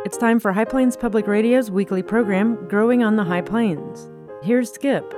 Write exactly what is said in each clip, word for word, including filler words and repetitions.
It's time for High Plains Public Radio's weekly program, Growing on the High Plains. Here's Skip.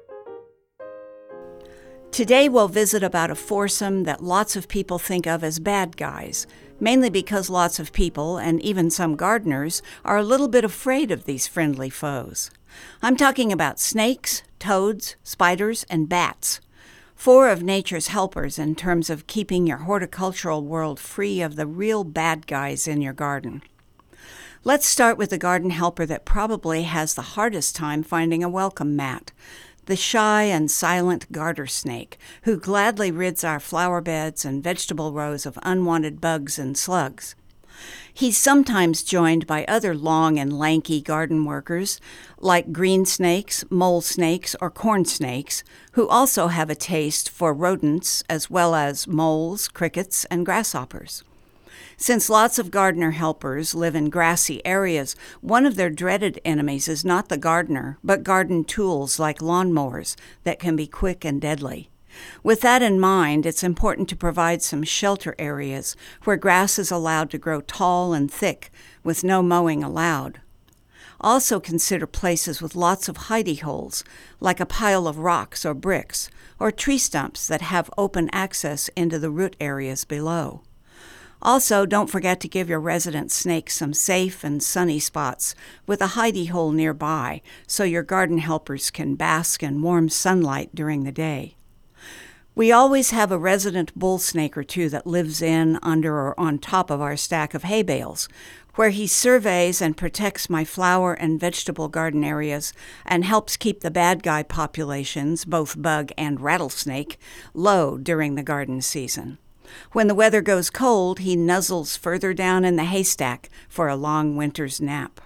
Today we'll visit about a foursome that lots of people think of as bad guys, mainly because lots of people, and even some gardeners, are a little bit afraid of these friendly foes. I'm talking about snakes, toads, spiders, and bats. Four of nature's helpers in terms of keeping your horticultural world free of the real bad guys in your garden. Let's start with the garden helper that probably has the hardest time finding a welcome mat, the shy and silent garter snake, who gladly rids our flower beds and vegetable rows of unwanted bugs and slugs. He's sometimes joined by other long and lanky garden workers, like green snakes, mole snakes, or corn snakes, who also have a taste for rodents as well as moles, crickets, and grasshoppers. Since lots of gardener helpers live in grassy areas, one of their dreaded enemies is not the gardener, but garden tools like lawnmowers that can be quick and deadly. With that in mind, it's important to provide some shelter areas where grass is allowed to grow tall and thick with no mowing allowed. Also consider places with lots of hidey holes, like a pile of rocks or bricks, or tree stumps that have open access into the root areas below. Also, don't forget to give your resident snakes some safe and sunny spots with a hidey hole nearby so your garden helpers can bask in warm sunlight during the day. We always have a resident bull snake or two that lives in, under, or on top of our stack of hay bales, where he surveys and protects my flower and vegetable garden areas and helps keep the bad guy populations, both bug and rattlesnake, low during the garden season. When the weather goes cold, he nuzzles further down in the haystack for a long winter's nap.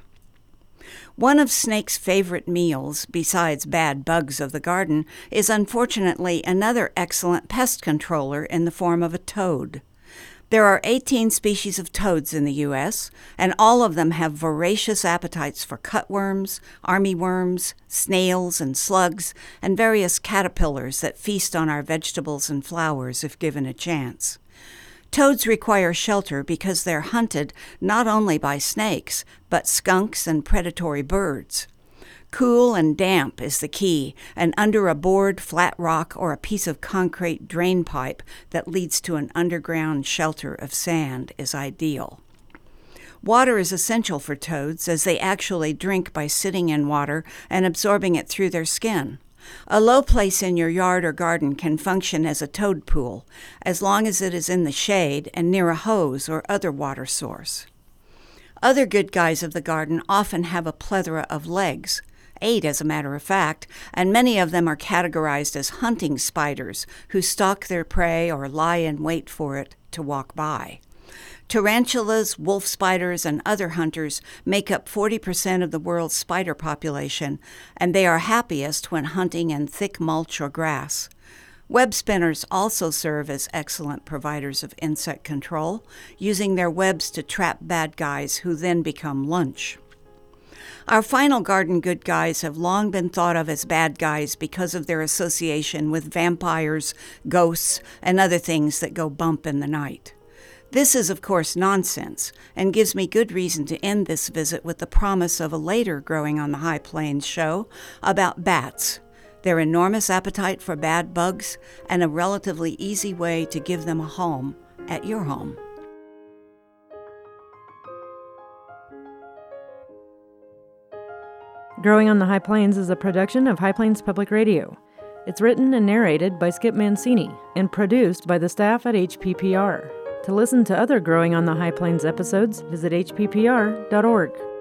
One of Snake's favorite meals, besides bad bugs of the garden, is unfortunately another excellent pest controller in the form of a toad. There are eighteen species of toads in the U S, and all of them have voracious appetites for cutworms, armyworms, snails, and slugs, and various caterpillars that feast on our vegetables and flowers if given a chance. Toads require shelter because they're hunted not only by snakes, but skunks and predatory birds. Cool and damp is the key, and under a board, flat rock, or a piece of concrete drain pipe that leads to an underground shelter of sand is ideal. Water is essential for toads, as they actually drink by sitting in water and absorbing it through their skin. A low place in your yard or garden can function as a toad pool, as long as it is in the shade and near a hose or other water source. Other good guys of the garden often have a plethora of legs, eight as a matter of fact, and many of them are categorized as hunting spiders who stalk their prey or lie in wait for it to walk by. Tarantulas, wolf spiders, and other hunters make up forty percent of the world's spider population, and they are happiest when hunting in thick mulch or grass. Web spinners also serve as excellent providers of insect control, using their webs to trap bad guys who then become lunch. Our final garden good guys have long been thought of as bad guys because of their association with vampires, ghosts, and other things that go bump in the night. This is, of course, nonsense, and gives me good reason to end this visit with the promise of a later Growing on the High Plains show about bats, their enormous appetite for bad bugs, and a relatively easy way to give them a home at your home. Growing on the High Plains is a production of High Plains Public Radio. It's written and narrated by Skip Mancini and produced by the staff at H P P R. To listen to other Growing on the High Plains episodes, visit h p p r dot org.